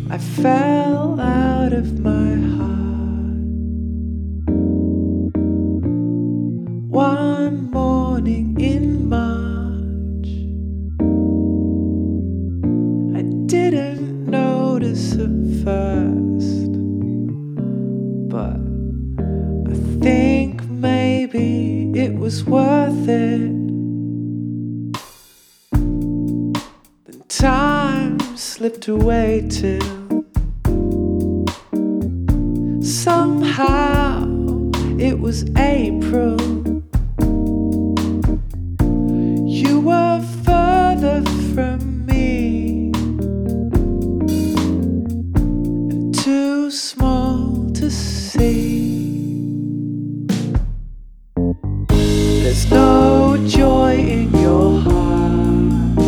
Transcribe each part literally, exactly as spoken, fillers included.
I fell out of my heart one morning in March. I didn't notice at first, but I think maybe it was worth it. Then time slipped away till somehow it was April. You were further from me and too small to see. There's no joy in your heart,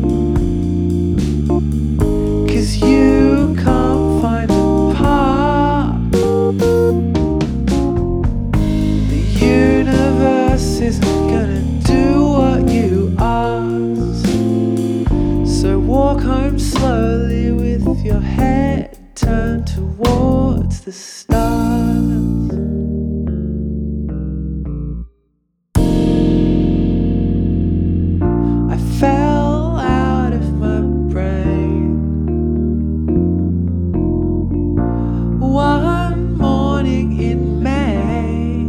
'cause you can't find a part. The universe isn't gonna do what you ask, so walk home slowly with your head turned towards the stars. I fell out of my brain one morning in May,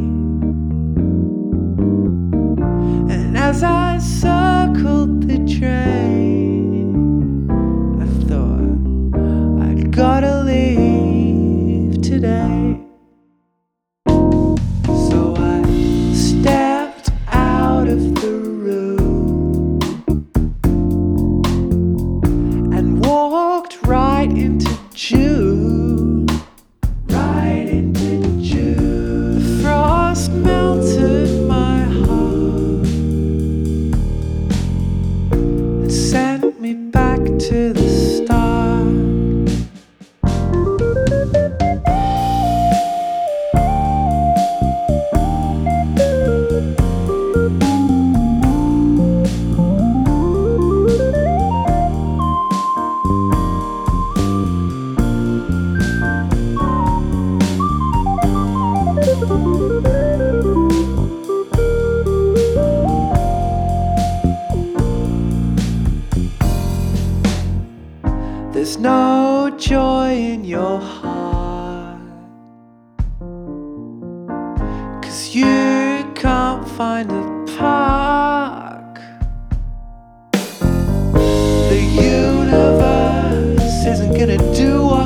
and as I circled the drain, I thought I'd gotta leave today. So I stepped out of the room and walked right into June. Right into June. The frost melted my heart and sent me back to the start. There's no joy in your heart, 'cause you can't find a park. The universe isn't gonna do what